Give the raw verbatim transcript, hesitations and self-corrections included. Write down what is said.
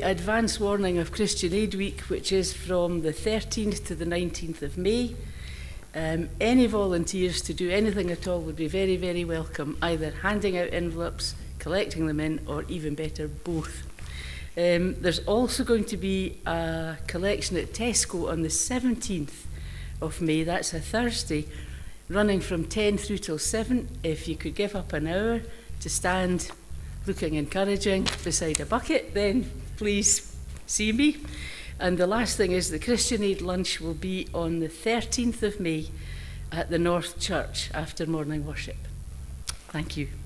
advance warning of Christian Aid Week, which is from the thirteenth to the nineteenth of May. Um, any volunteers to do anything at all would be very, very welcome, either handing out envelopes, collecting them in, or even better, both. Um, there's also going to be a collection at Tesco on the seventeenth of May. That's a Thursday, running from ten through till seven. If you could give up an hour to stand looking encouraging beside a bucket, then please see me. And the last thing is the Christian Aid lunch will be on the thirteenth of May at the North Church after morning worship. Thank you.